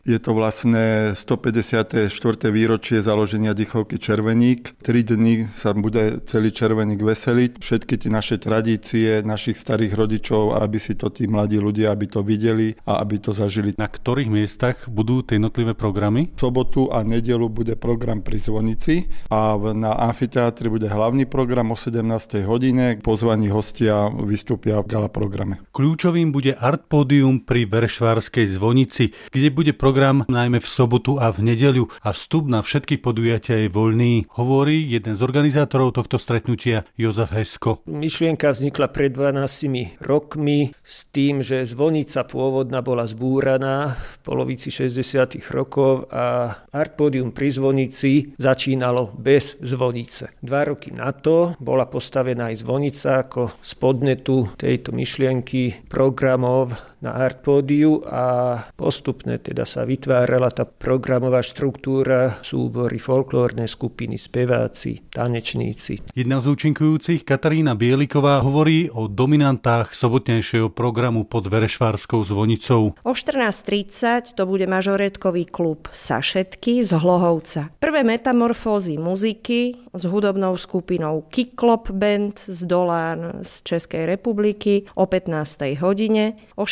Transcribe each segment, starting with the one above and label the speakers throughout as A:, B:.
A: Je to vlastne 154. výročie založenia dýchovky Červeník. 3 dni sa bude celý Červeník veseliť. Všetky tie naše tradície, našich starých rodičov, aby si to tí mladí ľudia, aby to videli a aby to zažili.
B: Na ktorých miestach budú tie jednotlivé programy?
A: V sobotu a nedeľu bude program pri zvonici a na amfiteátri bude hlavný program o 17. hodine. Pozvaní hostia vystúpia v gala programe.
B: Kľúčovým bude Artpódium pri Verešvárskej zvonici, kde bude program najmä v sobotu a v nedeľu a vstup na všetky podujatia je voľný, hovorí jeden z organizátorov tohto stretnutia Jozef Hesko.
C: Myšlienka vznikla pred 12 rokmi s tým, že zvonica pôvodná bola zbúraná v polovici 60. rokov a Artpódium pri zvonici začínalo bez zvonice. 2 roky na to bola postavená aj zvonica ako z podnetu tejto myšlienky programov na Artpódiu a postupne teda sa vytvárala tá programová štruktúra, súbory, folklórne skupiny, speváci, tanečníci.
B: Jedna z účinkujúcich, Katarína Bieliková, hovorí o dominantách sobotnejšieho programu pod Verešvárskou zvonicou.
D: O 14:30 to bude mažoretkový klub Sašetky z Hlohovca. Prvé metamorfózy muziky s hudobnou skupinou Kiklop Band z Dolán z Českej republiky o 15. hodine. O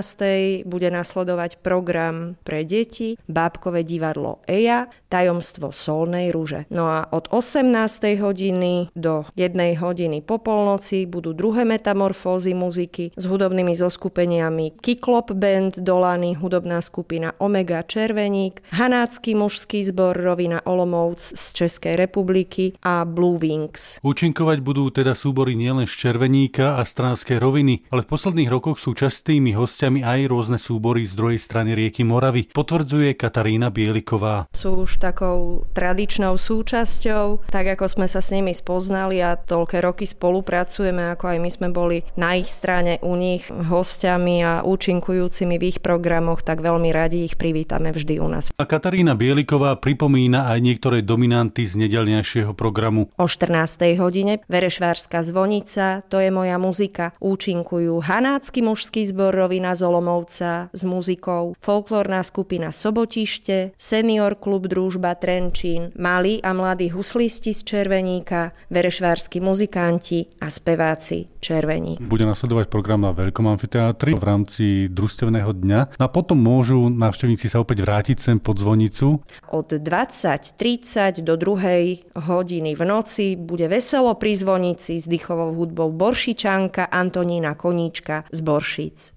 D: 16. bude nasledovať program pre deti, bábkové divadlo Eja, tajomstvo solnej ruže. No a od 18. hodiny do 1 hodiny po polnoci budú druhé metamorfózy muziky s hudobnými zoskupeniami Kiklop Band Dolány, hudobná skupina Omega Červeník, Hanácky mužský zbor Rovina Olomouc z Českej republiky a Blue Wings.
B: Účinkovať budú teda súbory nielen z Červeníka a Stranskej Roviny, ale v posledných rokoch sú častými hostiami aj rôzne súbory z druhej strany rieky Moravy, potvrdzuje Katarína Bieliková.
D: Sú už takou tradičnou súčasťou, tak ako sme sa s nimi spoznali a toľké roky spolupracujeme, ako aj my sme boli na ich strane u nich hostiami a účinkujúcimi v ich programoch, tak veľmi radi ich privítame vždy u nás.
B: A Katarína Bieliková pripomína aj niektoré dominanty z nedeľnejšieho programu.
D: O 14. hodine Verešvárska zvonica, to je moja muzika, účinkujú Hanácky mužský zbor Rovina z Olomovca s muzikou, folklórna skupina Sobotište, senior klub Družba Trenčín, malí a mladí huslisti z Červeníka, verešvársky muzikanti a speváci Červeník.
B: Bude nasledovať program na Veľkom amfiteátri v rámci družstevného dňa a potom môžu návštevníci sa opäť vrátiť sem pod zvonicu.
D: Od 20:30 do 2 hodiny v noci bude veselo pri zvonici s dýchovou hudbou Boršičanka Antonína Koníčka z Boršic.